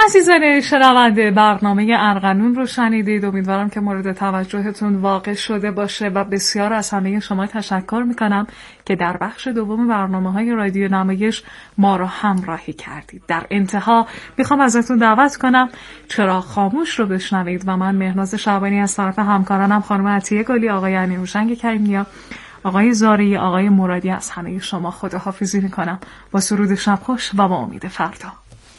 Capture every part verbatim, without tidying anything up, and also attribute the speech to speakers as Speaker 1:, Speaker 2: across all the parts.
Speaker 1: عزیزان شنونده، برنامه ارغنون رو شنیدید. امیدوارم که مورد توجهتون واقع شده باشه و بسیار از همه شما تشکر میکنم که در بخش دوم برنامه‌های رادیو نمایش ما رو همراهی کردید. در انتها میخوام ازتون دعوت کنم چراغ خاموش رو بشنوید و من مهناز شعبانی از طرف همکارانم خانم عطیه گلی، آقای امیرهوشنگ کریم‌نیا، آقای زاری، آقای مرادی از همه شما خداحافظی میکنم با سرود شب خوش و با امید فردا.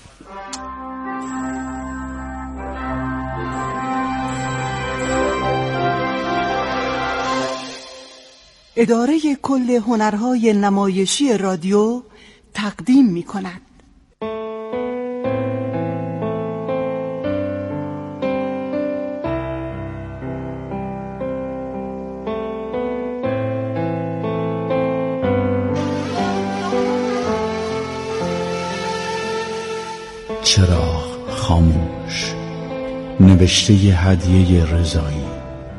Speaker 2: اداره کل هنرهای نمایشی رادیو تقدیم می کند.
Speaker 3: چراغ خاموش، نوشته هدیه رضایی.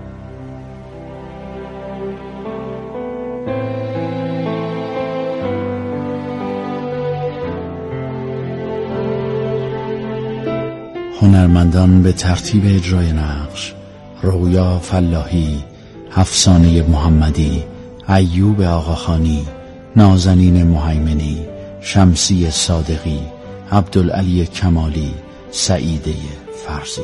Speaker 3: هنرمندان به ترتیب اجرای نقش: رویا فلاحی، افسانه محمدی، ایوب آقاخانی، نازنین مهیمنی، شمسی صادقی، عبدالعلی کمالی، سعیده فرزی.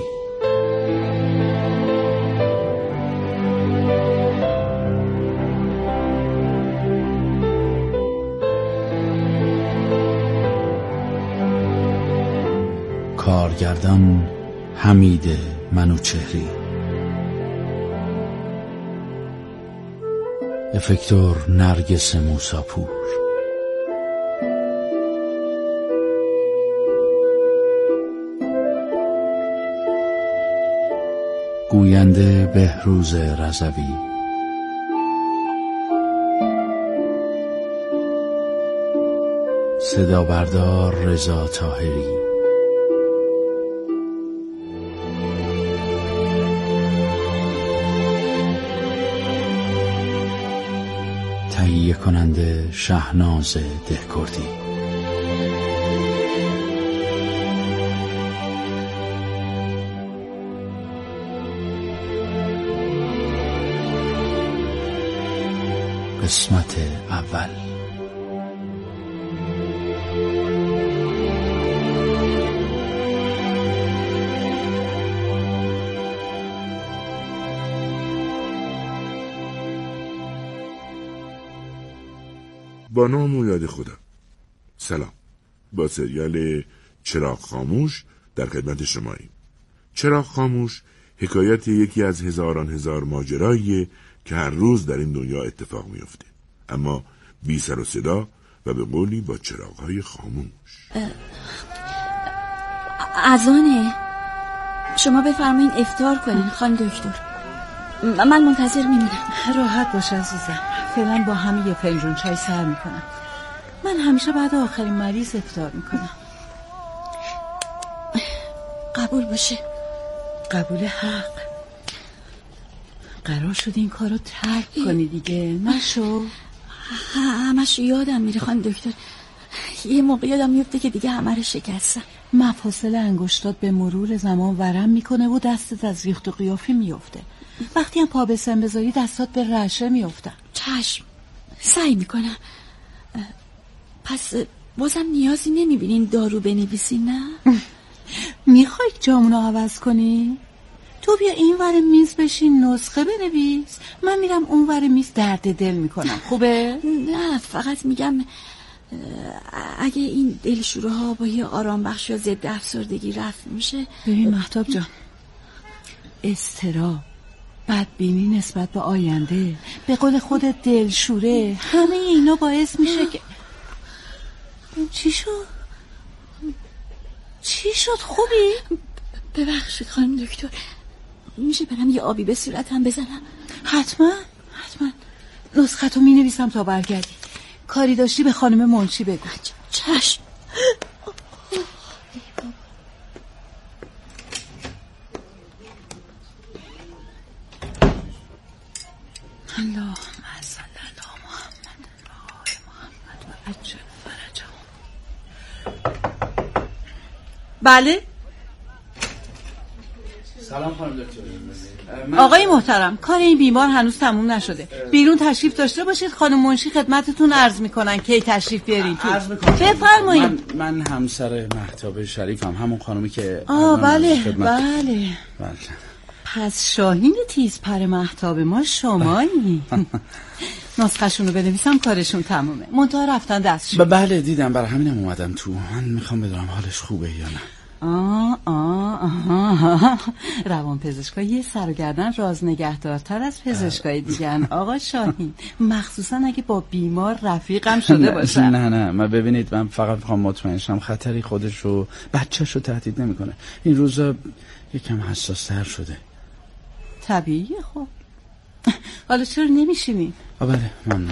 Speaker 3: کارگردان حمید منوچهری. افکتور نرگس موساپور. گوینده بهروز رضوی. صدا بردار رضا طاهری. تهیه کننده شهناز دهکردی. قسمت اول.
Speaker 4: با نام و یاد خدا. سلام. با سریال چراغ خاموش در خدمت شماییم. چراغ خاموش حکایت یکی از هزاران هزار ماجراییه که هر روز در این دنیا اتفاق میفته، اما بی سر و صدا و به قولی با چراغ‌های خاموش.
Speaker 5: اذانه. شما بفرمایید افطار کنین خانم دکتر. من منتظر میمونم.
Speaker 2: راحت باش عزیزم، فعلا با همه یه فنجون چای سر میکنم. من همیشه بعد آخرین مریض افطار میکنم.
Speaker 5: قبول باشه.
Speaker 2: قبول حق. قرار شد این کارو ترک کنی دیگه، نشو.
Speaker 5: همش یادم میره خانم دکتر. یه موقع یادم میفته که دیگه همه رو شکستم.
Speaker 2: مفاصل انگشتات به مرور زمان ورم میکنه و دستت از ریخت و قیافی میفته. وقتی هم پا به سن بذاری دستات به رعشه میفتن.
Speaker 5: چشم، سعی میکنم. پس بازم نیازی نمیبینین دارو بنویسین؟ نه؟
Speaker 2: میخوای جامونو عوض کنی؟ تو بیا این ور میز بشین نسخه بنویس، من میرم اون ور میز درد دل میکنم. خوبه؟
Speaker 5: نه، فقط میگم اگه این دلشوره ها با یه آرام بخش یا ضد افسردگی رفت میشه.
Speaker 2: ببین مهتاب جان، اضطراب، بدبینی نسبت به آینده، به قول خودت دلشوره، همه اینا باعث میشه که... چی شد؟ چی شد؟ خوبی؟
Speaker 5: ببخشید خانم دکتر، میشه برم یه آبی به صورتم بزنم؟
Speaker 2: حتما حتما. نسختو می نویسم تا برگردی. کاری داشتی به خانم منشی بگو.
Speaker 5: چشم.
Speaker 2: اللهم صل علی محمد و آل محمد و عجل فرجهم. بله
Speaker 3: سلام خانم دکتر.
Speaker 2: من... آقای محترم، کار این بیمار هنوز تموم نشده. بیرون تشریف داشته باشید، خانم منشی خدمتتون عرض میکنن کی تشریف بیارین تو. بفرمایید.
Speaker 3: من من همسر مهتاب شریفم، همون خانومی که
Speaker 2: آه بله
Speaker 3: خدمت...
Speaker 2: بله
Speaker 3: بله.
Speaker 2: پس شاهین تیزپر مهتاب ما شمایی. نسخه‌شون رو بنویسم، کارشون تمومه. منتها رفتن دستشون.
Speaker 3: بله دیدم، برای همینم اومدم تو. من میخوام بدونم حالش خوبه یا نه.
Speaker 2: آه آه آه روان پزشکا یه سر و گردن راز نگهدارتر از پزشکای دیگن آقا شاهین، مخصوصا اگه با بیمار رفیقم شده باشن.
Speaker 3: نه نه من ببینید، من فقط میخوام مطمئن شم خطری خودش و بچه‌شو تهدید نمیکنه. این روزا یکم حساس تر شده.
Speaker 2: طبیعیه. خب حالا چرا نمیشینی؟
Speaker 3: بله من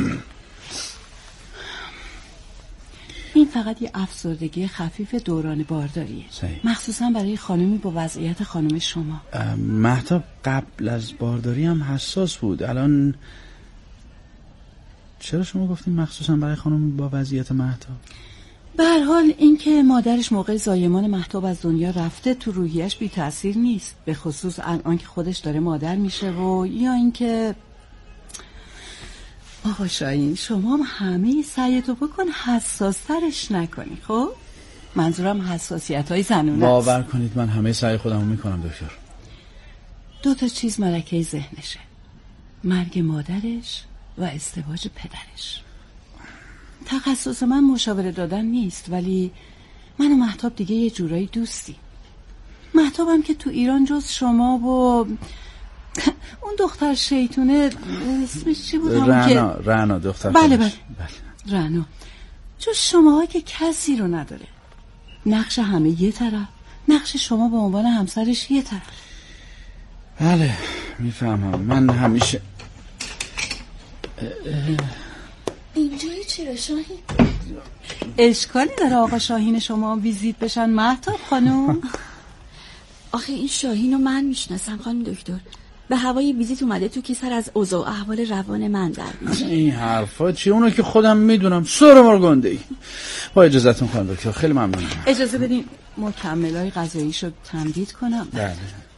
Speaker 2: این فقط یه افسردگی خفیف دوران بارداریه.
Speaker 3: صحیح.
Speaker 2: مخصوصا برای خانمی با وضعیت خانم شما.
Speaker 3: مهتاب قبل از بارداری هم حساس بود. الان چرا شما گفتین مخصوصا برای خانم با وضعیت مهتاب؟
Speaker 2: به هر حال اینکه مادرش موقع زایمان مهتاب از دنیا رفته تو روحیش بی تأثیر نیست، به خصوص الان که خودش داره مادر میشه. و یا اینکه آقا شاهین شما هم همه سعیتو بکن حساسترش نکنی. خب منظورم حساسیت های زنونه است.
Speaker 3: باور کنید من همه سعی خودمو میکنم دکتر.
Speaker 2: دو تا چیز ملکه ذهنشه: مرگ مادرش و ازدواج پدرش. تخصص من مشاوره دادن نیست، ولی من و مهتاب دیگه یه جورایی دوستی. مهتابم که تو ایران جز شما و اون دختر شیطونه اسمش چی بود؟
Speaker 3: رعنا که... رعنا دختر
Speaker 2: بله بله, بله. رعنا جز شماها که کسی رو نداره. نقش همه یه طرف، نقش شما به عنوان همسرش یه طرف.
Speaker 3: بله میفهمم. من همیشه
Speaker 5: اینجایی چرا شاهین؟
Speaker 2: اشکالی داره آقا شاهین شما ویزیت بشن مهتاب خانم؟
Speaker 5: آخه این شاهین رو من میشناسم خانم دکتر. به هوای ویزیت اومده تو که سر از اوضاع و احوال روان من در میشه.
Speaker 3: این حرفا چی؟ اونو که خودم میدونم. سر مار گنده ای. با اجازهتون خانم دکتر خیلی ممنونم.
Speaker 2: اجازه بدین مکملای غذاییشو تمدید کنم.
Speaker 3: بله.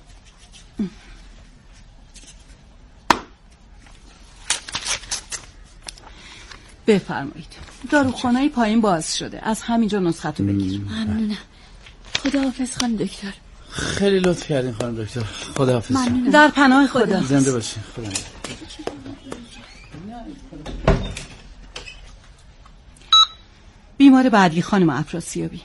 Speaker 2: بفرمایید. داروخانه‌ی پایین باز شده، از همینجا نسختو بگیر.
Speaker 5: ممنونم. خداحافظ خانم دکتر.
Speaker 3: خیلی لطف کردین خانم دکتر. خداحافظ.
Speaker 2: ممنونم. در پناه خدا.
Speaker 3: زنده باشین. خدا.
Speaker 2: بیمار بعدی خانم افراسیابی.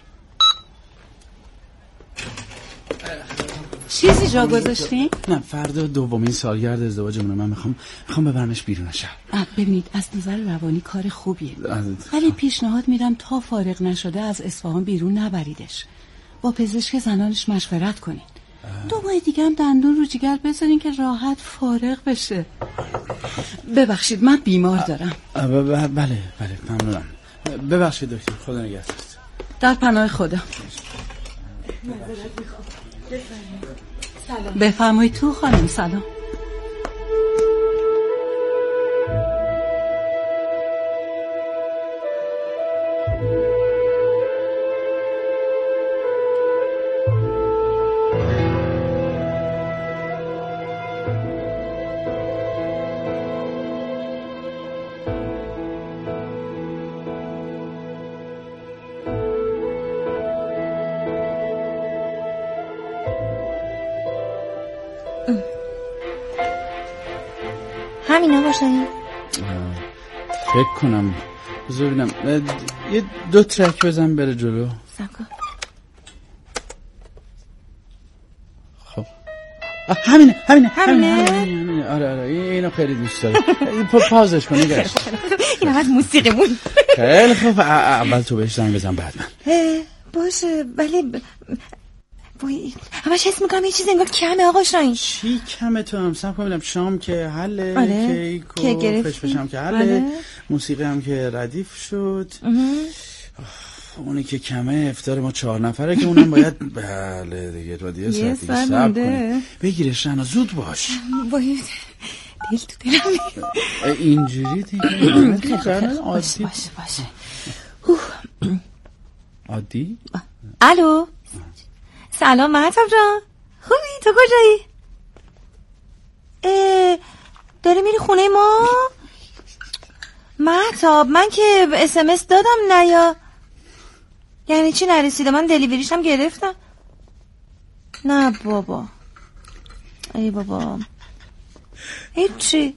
Speaker 2: چیزی جا گذاشتین؟
Speaker 3: نه فردا دومین سالگرد ازدواجمونه. من میخوام میخوام ببرمش بیرون شهر.
Speaker 2: ببینید از نظر روانی کار خوبیه، ولی پیشنهاد میدم تا فارغ نشده از اصفهان بیرون نبریدش. با پزشک زنانش مشورت کنین. دو ماه دیگه هم دندون رو جگر بذارین که راحت فارغ بشه. ببخشید من بیمار دارم.
Speaker 3: بله بله ممنونم. ببخشید دکتر. خدا نگهدار.
Speaker 2: در پناه خدا. بفرمایید تو خانم. سلام.
Speaker 5: همین آقا شاهین.
Speaker 3: فکر کنم بذار ببینم یه دو ترک بزن بره جلو.
Speaker 5: سکو.
Speaker 3: خب همینه همینه
Speaker 5: همینه
Speaker 3: همینه. آره آره اینو خیلی دوست دارم. پازش کن نگاش.
Speaker 5: این همه موسیقیمون.
Speaker 3: خیلی خوب. اول تو بهش زنگ بزن بعد من.
Speaker 5: باشه ولی ب... وای همش حس میکنم یه چیز انگار کمه آقا شاهین.
Speaker 3: چی کمه؟ تو هم سب کنم شام که حله.
Speaker 5: آره.
Speaker 3: کیک و فش هم که حله. آره. موسیقی هم که ردیف شد. اونی که کمه افطار ما چهار نفره که اونم باید بله دیگه تو دیگه ساعت دیگه سب کنیم. بگیرش رنا زود باش.
Speaker 5: وای دل تو دلم
Speaker 3: اینجوری دیگه.
Speaker 5: باشه باشه باشه.
Speaker 3: عادی؟
Speaker 5: الو سلام مهتاب جان، خوبی؟
Speaker 6: تو کجایی؟ اه داری میری خونه ما؟ مهتاب من که اس ام اس دادم نه یا یعنی چی نرسیده؟ من دلیوریشم گرفتم. نه بابا ای بابا هیچی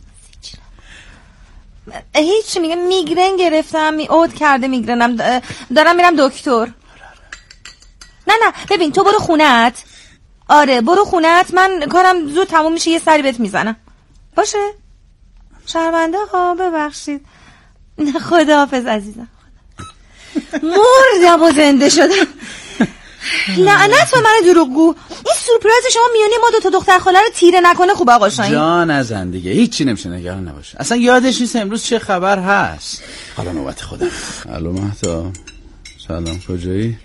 Speaker 6: هیچی میگه میگرن گرفتم می اود کرده میگرنم دارم میرم دکتر. نه نه ببین تو برو خونت. آره برو خونت من کارم زود تموم میشه یه سری بهت میزنم باشه؟ شرمنده ها ببخشید. خداحافظ عزیزم. مردم و زنده شدم. لعنت به من دروغگو. این سورپرایز شما میونی ما دو تا دختر خاله رو تیره نکنه خوب آقا شاهین؟
Speaker 3: جا نزن دیگه هیچی نمیشه نگران نباش. اصلا یادش نیست امروز چه خبر هست. حالا نوبت خودم. الو مهتا سلام کجایی؟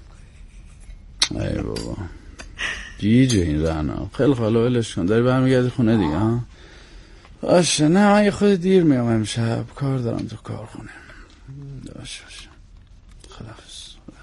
Speaker 3: ای بابا گیجه این رهنا خیلی خاله ولش کن داری برمیگردی خونه دیگه ها؟ باشه نه من یه خود دیر میام امشب کار دارم تو کارخونه. باشه باشه خداحافظ.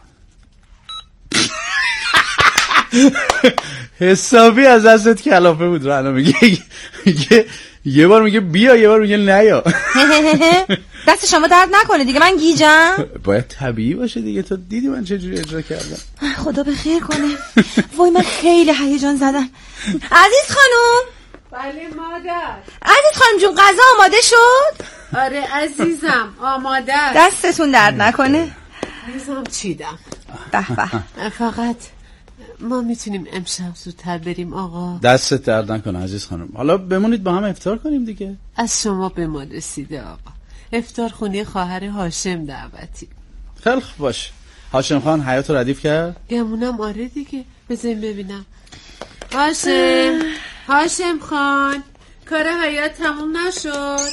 Speaker 3: حسابی از دستت کلافه بود رهنا میگه میگه یه بار میگه بیا یه بار میگه نیا.
Speaker 6: دست شما درد نکنه دیگه من گیجم.
Speaker 3: باید طبیعی باشه دیگه تو دیدی من چجوری اجرا کردم.
Speaker 6: خدا به خیر کنه. وای من خیلی هیجان زدم. عزیز خانوم.
Speaker 7: بله مادر.
Speaker 6: عزیز خانم جون غذا آماده شد؟
Speaker 7: آره عزیزم آماده است.
Speaker 6: دستتون درد نکنه.
Speaker 7: میزم چیدم.
Speaker 6: به به.
Speaker 7: فقط ما میتونیم امشب زودتر بریم آقا.
Speaker 3: دستت درد نکنه عزیز خانم. حالا بمونید با هم افطار کنیم دیگه.
Speaker 7: از شما به ما رسیده آقا. افطار خونه خواهر هاشم دعوتی.
Speaker 3: خیلی خوب باشه. هاشم خان حیاط رو ردیف کرد؟
Speaker 7: گمونم آره دیگه. بذاریم ببینم. هاشم هاشم خان کار حیاط تموم نشد.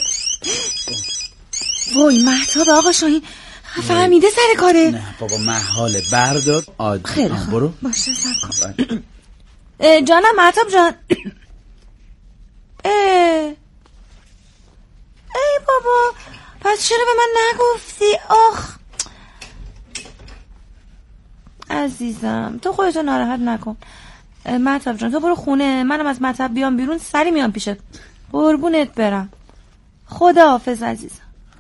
Speaker 6: وای مهتاب آقا شاهین فهمیده سر کاره.
Speaker 3: نه بابا محاله بردار عادی.
Speaker 6: خیلی خوب
Speaker 3: برو
Speaker 6: باشه سر کن. جانم مهتاب جان. اه ای بابا پس چرا به من نگفتی؟ آخ عزیزم تو خودتو ناراحت نکن. مهتاب جان تو برو خونه منم از مطب بیام بیرون سری میام پیشت. قربونت برم. خدا حافظ عزیزم.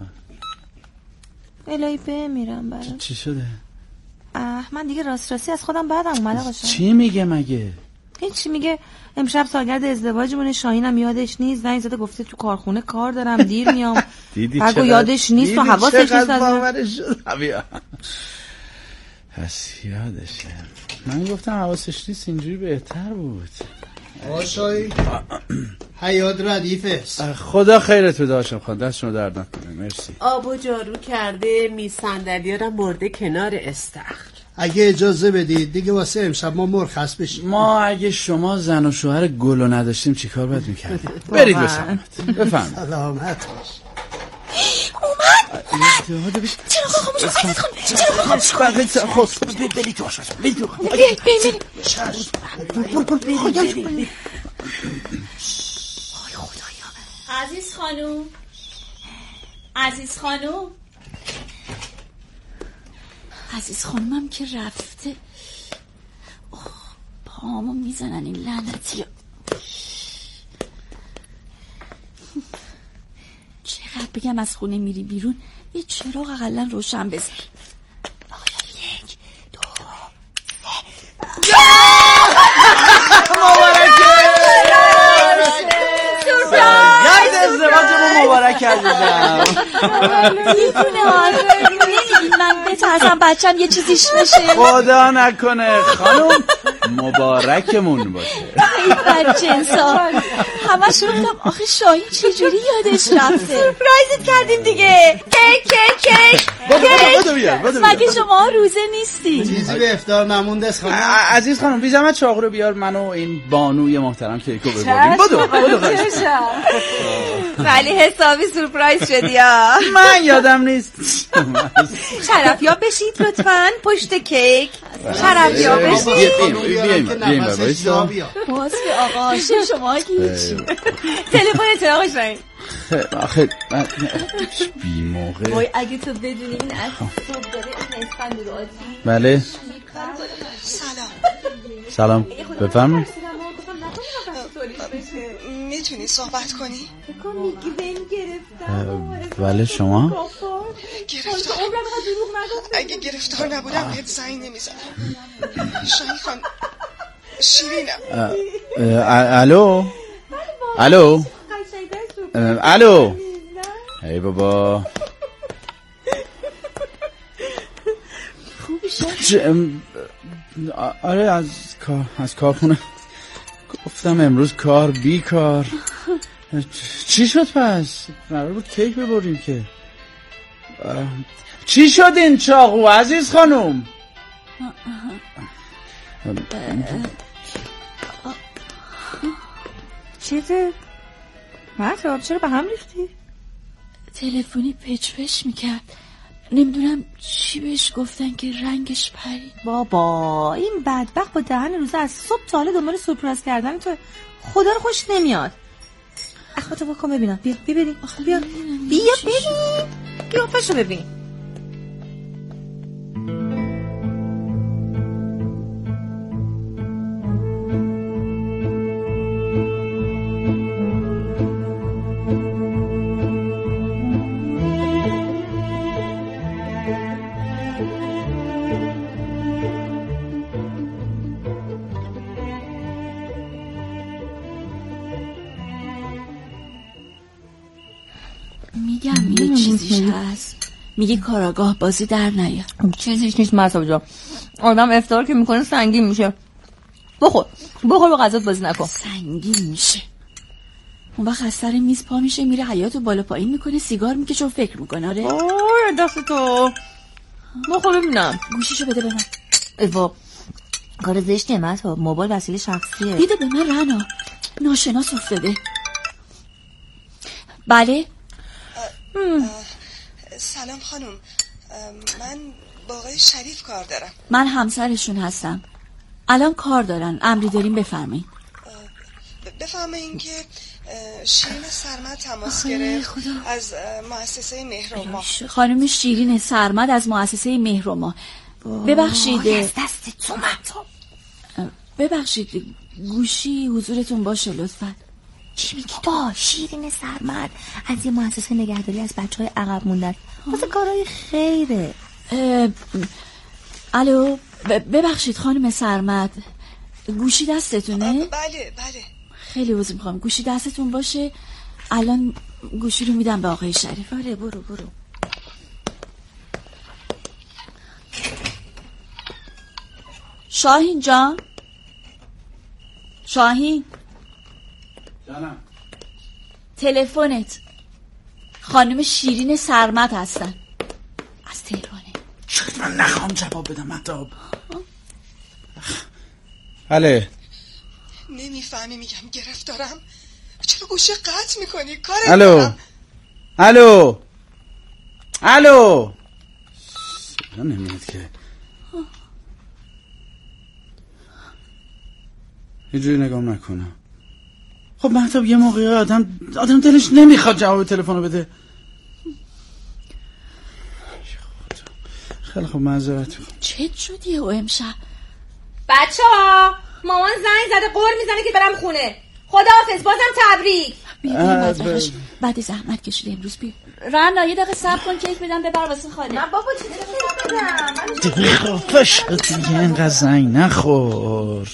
Speaker 6: الهی بمیرم برات.
Speaker 3: چی شده؟
Speaker 6: اه من دیگه راست راستی از خودم بعدم اومده باشم.
Speaker 3: چی میگه مگه؟
Speaker 6: هیچی میگه امشب سالگرد ازدواجمونه شاهینم یادش نیست زنگ زده گفته تو کارخونه کار دارم دیر میام.
Speaker 3: دیدی
Speaker 6: چقدر یادش نیست و حواسش نیست.
Speaker 3: چقدر باورش شد. پس یادشه. من گفتم حواسش نیست اینجوری بهتر بود.
Speaker 8: آشایی حیات ردیفه.
Speaker 3: خدا خیرت بده هاشم خان دست شما درد نکنه. مرسی.
Speaker 7: آب و جارو کرده میز صندلی‌ها رو برده کنار استخر.
Speaker 8: اگه اجازه بدید دیگه واسه امشب ما مرخص بشیم.
Speaker 3: ما اگه شما زن و شوهر گلو نداشتیم چیکار باید میکردیم؟ برید به سلامت. بفرمایید.
Speaker 8: سلامت باش.
Speaker 6: اومد اومد. چرا خاموش عزیز خانم چرا خاموش
Speaker 3: بقیت خب بلی تو آشپز بلی تو
Speaker 6: بلی بلی
Speaker 5: خدایا. عزیز خانوم عزیز خانوم عزیز خانومم که رفته. اوه پامو میزنن این لعنتی. چقدر بگم از خونه میری بیرون یه چراغ اقلا روشن بذار. یک دو سه.
Speaker 3: مبارکه یاد ازدواجمون مبارک عزیزم.
Speaker 5: میتونه آره نمیگین من بترسم بچم یه چیزیش بشه.
Speaker 3: خدا نکنه خانم مبارکمون باشه.
Speaker 5: ای بدجنسا همش گفتم آخه شاهین چجوری یادش رفته.
Speaker 6: سورپرایزت کردیم دیگه. کیک کیک کیک
Speaker 5: کیک. مگه شما روزه نیستی؟
Speaker 8: چیزی به افطار نمونده است خانم.
Speaker 3: عزیز خانم بی زحمت چاقو رو بیار منو این بانوی محترم کیکو ببریم. بدو بدو
Speaker 6: ولی حسابی سورپرایز شدی ها.
Speaker 3: من یادم نیست.
Speaker 6: شرفیاب بشید لطفاً پشت کیک. شرفیاب بشید.
Speaker 3: بیایم بیایم
Speaker 5: باز به آقا هاشم شما هیچی.
Speaker 6: تلفنت آقا شاهین.
Speaker 3: آخه من بی موقع.
Speaker 5: وای اگه تو بدونی این از صبح داره این اسفند راضی.
Speaker 3: بله.
Speaker 5: سلام.
Speaker 3: سلام. بفرمایید.
Speaker 9: میتونی صحبت کنی؟
Speaker 6: بکن میگرن گرفتم.
Speaker 3: بله شما؟
Speaker 9: گرفتار اگه گرفتار نبودم بهت زنگ نمیزدم. شاهین خان شیرینم.
Speaker 3: الو الو الو ای بابا
Speaker 5: خوبی شد؟
Speaker 3: آره از کار از کارخونه گفتم امروز کار بی کار. چی شد پس؟ قرار بود کیک ببریم که. چی شد این چاقو عزیز خانم؟
Speaker 6: چیزه؟ مهتاب چرا به هم ریختی؟
Speaker 5: تلفنی پچ پچ میکرد، نمیدونم چی بهش گفتن که رنگش پرید.
Speaker 6: بابا این بدبخت با دهن روزه از صبح تا حالا دنبال سورپرایز کردن تو، خدا رو خوش نمیاد. اخواتو بکن ببینم. بیا بیا ببین. بیا بیا ببین. قیافه‌شو ببین.
Speaker 5: میگم یه چیزیش هست، میگه کاراگاه بازی در نیاد.
Speaker 6: چیزیش نیست مهتاب جان، آدم افطار که میکنه سنگین میشه. بخور بخور با غذات بازی نکن.
Speaker 5: سنگین میشه اون وقت از سر میز پا میشه میره حیاطو بالا پایین میکنه، سیگار میکشه و فکر میکنه. آره
Speaker 6: اوه دست تو بخور ببینم.
Speaker 5: گوشیشو بده به من.
Speaker 6: ایوا کار زشتیه مهتاب، موبایل وسیله شخصیه.
Speaker 5: بده به من رنا، ناشناس افتاده. بله
Speaker 9: سلام خانم، من با آقای شریف کار دارم.
Speaker 5: من همسرشون هستم، الان کار دارن، امری داریم بفرمایید.
Speaker 9: بفرمایین که شیرین سرمد تماس گرفت از مؤسسه مهرما.
Speaker 5: خانم شیرین سرمد از مؤسسه مهرما. ببخشید
Speaker 6: از دست تو مهتاب.
Speaker 5: ببخشید گوشی حضورتون باشه لطفا.
Speaker 6: چی میگی تو؟ شیرین سرمد از یه مؤسسه نگهداری از بچهای عقب موندن واسه کارهای خیره.
Speaker 5: الو ببخشید خانم سرمد، گوشی دستتونه؟
Speaker 9: بله بله.
Speaker 5: خیلی عذر میخوام، گوشی دستتون باشه، الان گوشی رو میدم به آقای شریف.
Speaker 6: آره برو برو.
Speaker 5: شاهین جان، شاهین
Speaker 3: جانم،
Speaker 5: تلفنت. خانم شیرین سرمد هستن از تهرانه.
Speaker 3: شاید من نخوام جواب بدم مهتاب. بله.
Speaker 9: نمیفهمی میگم گرفتارم؟ چرا گوشی قطع میکنی؟ کار
Speaker 3: الو الو الو صدا نمیاد که. اینجوری نگام نکنم. خب مهتاب یه موقعی آدم آدم دلش نمیخواد جواب تلفن رو بده. خیلی خب معذرت میخوام.
Speaker 5: چه شدی او امشب؟
Speaker 6: بچه ها مامان زنگ زده قول میزنه که برم خونه. خداحافظ، بازم تبریک.
Speaker 5: بیا بعد زحمت کشیده امروز بیا. رنا یه دقیقه صبر کن کیک بدم ببر واسه خاله.
Speaker 6: من بابا چیزی بدم.
Speaker 3: دیگه خفه شد دیگه، اینقدر زنگ نخور.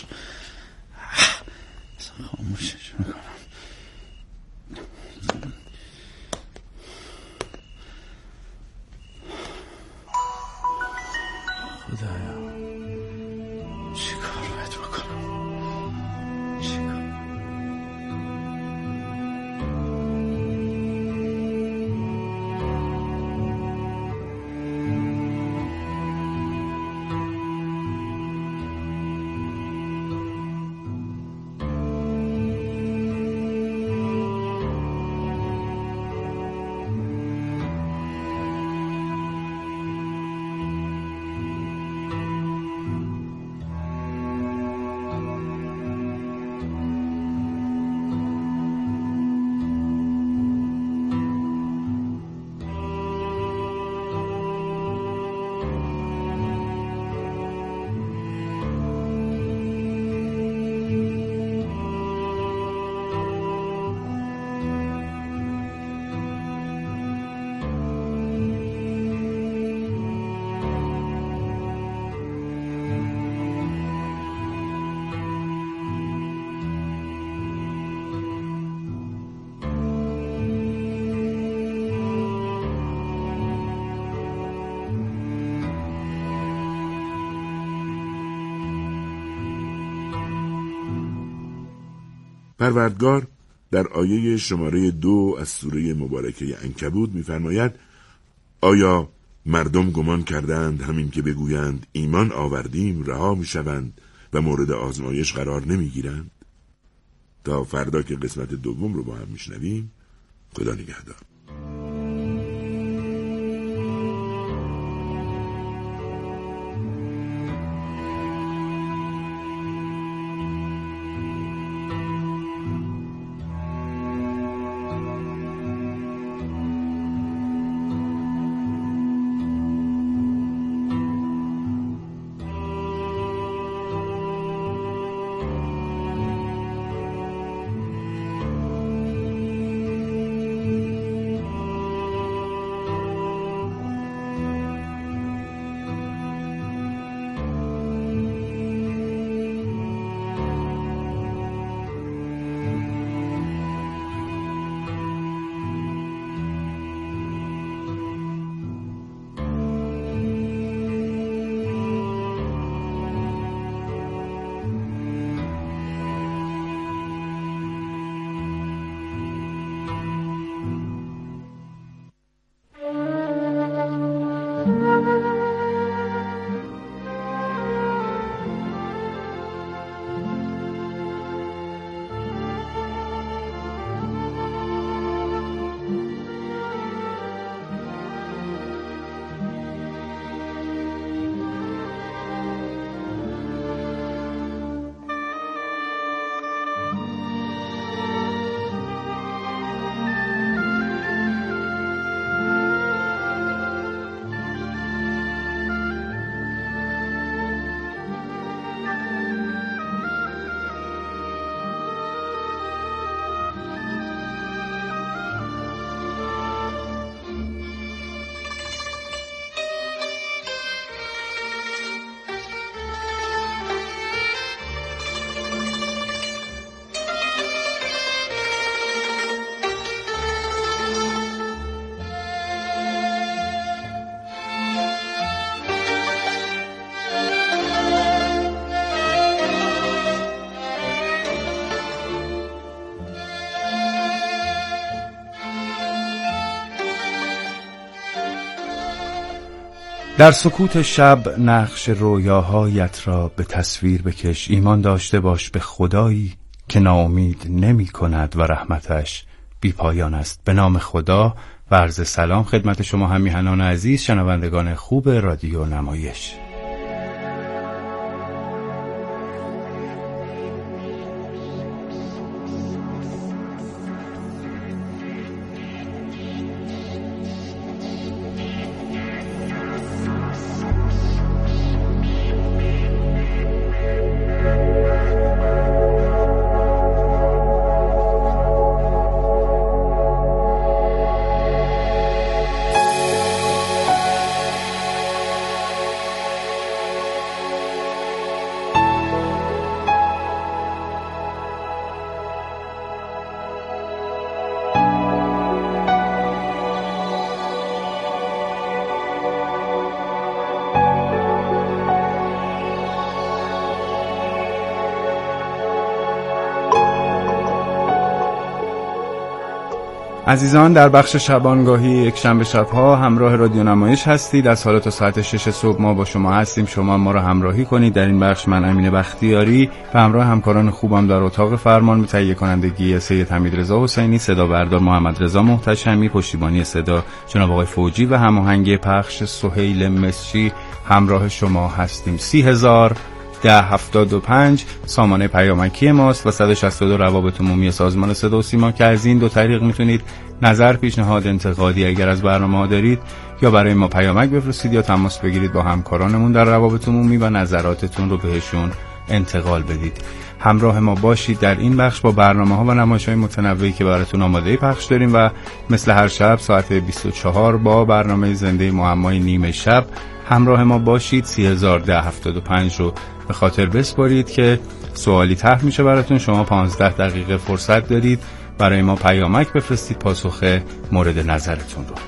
Speaker 3: خاموشش میکنم. خدایا چی کار باید بکنم؟ چی کار؟
Speaker 4: پروردگار در آیه شماره دو از سوره مبارکه عنکبوت می‌فرماید: آیا مردم گمان کردند همین که بگویند ایمان آوردیم رها می‌شوند و مورد آزمایش قرار نمی‌گیرند؟ تا فردا که قسمت دوم رو با هم میشنویم، خدا نگهدار.
Speaker 10: در سکوت شب نقش رویاهایت را به تصویر بکش. ایمان داشته باش به خدایی که ناامید نمی کند و رحمتش بی پایان است. به نام خدا و عرض سلام خدمت شما هم میهنان عزیز، شنوندگان خوب رادیو نمایش. عزیزان، در بخش شبانگاهی یک شنبه شبها همراه رادیو نمایش هستید. از حالا تا ساعت شش صبح ما با شما هستیم. شما ما را همراهی کنید. در این بخش من امین بختیاری و همراه همکاران خوبم در اتاق فرمان، تهیه کنندگی سید حمیدرضا حسینی، صدا بردار محمد رضا محتشمی، پشتیبانی صدا جناب آقای فوجی و هماهنگی پخش سهیل مسچی همراه شما هستیم. سی هزار ده هفتاد و پنج سامانه پیامکی ماست و صد و شصت و دو روابط عمومی سازمان صدا و سیما که از این دو طریق میتونید نظر، پیشنهاد، انتقادی اگر از برنامه ها دارید یا برای ما پیامک بفرستید یا تماس بگیرید با همکارانمون در روابط عمومی و نظراتتون رو بهشون انتقال بدید. همراه ما باشید در این بخش با برنامه ها و نمایش های متنوعی که براتون آماده پخش داریم و مثل هر شب ساعت بیست و چهار با برنامه زنده معمای نیمه شب همراه ما باشید. سی هزار ده هفتاد و پنج رو به خاطر بسپارید که سوالی طرح میشه براتون. شما پانزده دقیقه فرصت دارید برای ما پیامک بفرستید پاسخ مورد نظرتون رو.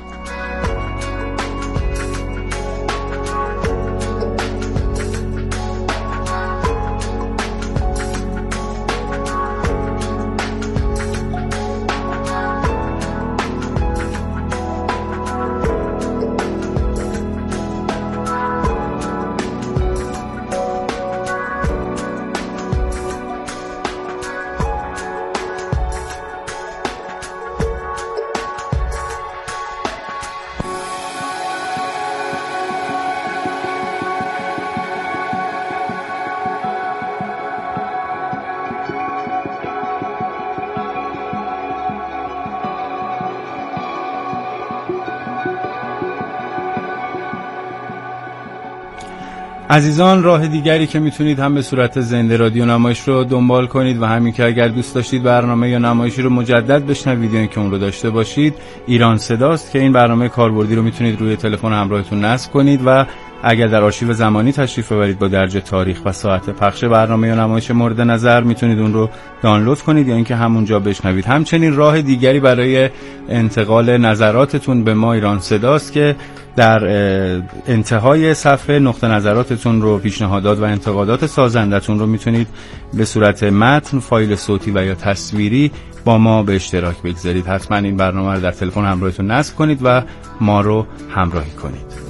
Speaker 10: عزیزان، راه دیگری که میتونید هم به صورت زنده رادیو نمایش رو دنبال کنید و همین که اگر دوست داشتید برنامه یا نمایشی رو مجدد بشنوید یا اینکه اون رو داشته باشید، ایران صداست که این برنامه کاربردی رو میتونید روی تلفن همراهتون نصب کنید و اگر در آرشیو زمانی تشریف ببرید با درج تاریخ و ساعت پخش برنامه یا نمایش مورد نظر میتونید اون رو دانلود کنید یا اینکه همونجا بشنوید. همچنین راه دیگری برای انتقال نظراتتون به ما ایران صداست که در انتهای صفحه نقطه نظراتتون رو، پیشنهادات و انتقادات سازندتون رو میتونید به صورت متن، فایل صوتی و یا تصویری با ما به اشتراک بگذارید. حتما این برنامه رو در تلفن همراهتون نصب کنید و ما رو همراهی کنید.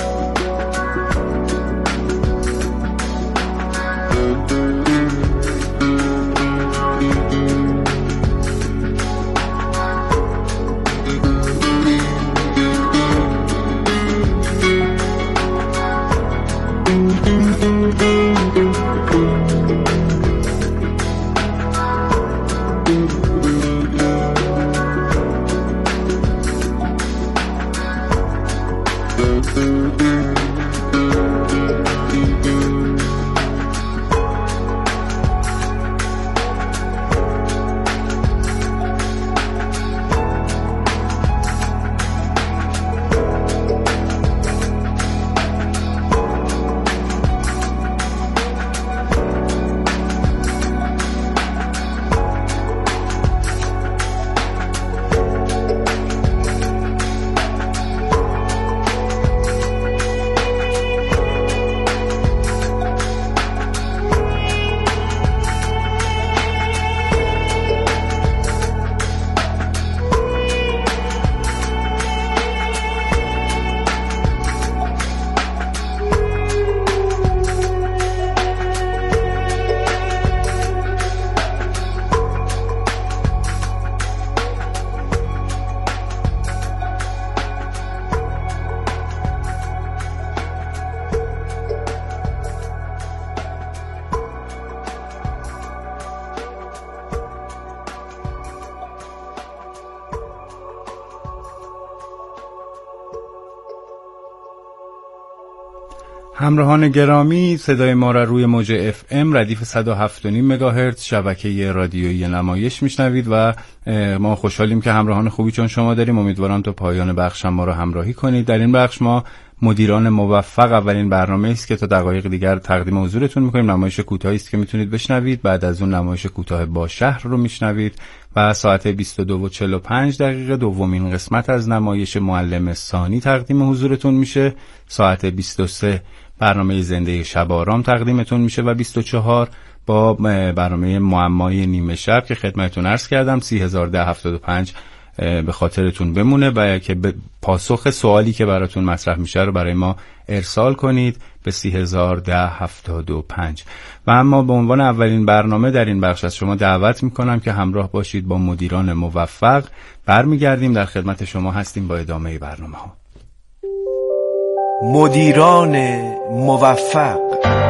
Speaker 10: همراهان گرامی، صدای ما را روی موج اف ام ردیف صد و هفت و نیم مگاهرتز شبکه رادیویی نمایش میشنوید و ما خوشحالیم که همراهان خوبی چون شما داریم. امیدوارم تا پایان بخش ما را همراهی کنید. در این بخش ما مدیران موفق اولین برنامه است که تا دقایق دیگر تقدیم حضورتون میکنیم. نمایش کوتاهی است که میتونید بشنوید. بعد از اون نمایش کوتاه با شهر رو میشنوید و ساعت بیست و دو و چهل و پنج دقیقه دومین قسمت از نمایش معلم ثانی تقدیم حضورتون میشه. ساعت بیست و سه برنامه زنده شب آرام تقدیمتون میشه و بیست و چهار با برنامه معمای نیمه شب که خدمتتون عرض کردم سی هزار ده هفتاد و پنج به خاطرتون بمونه و که پاسخ سوالی که براتون مطرح میشه رو برای ما ارسال کنید به سی هزار ده هفتاد و پنج. و اما به عنوان اولین برنامه در این بخش از شما دعوت میکنم که همراه باشید با مدیران موفق. برمیگردیم در خدمت شما هستیم با ادامه برنامه ها.
Speaker 11: مدیران موفق.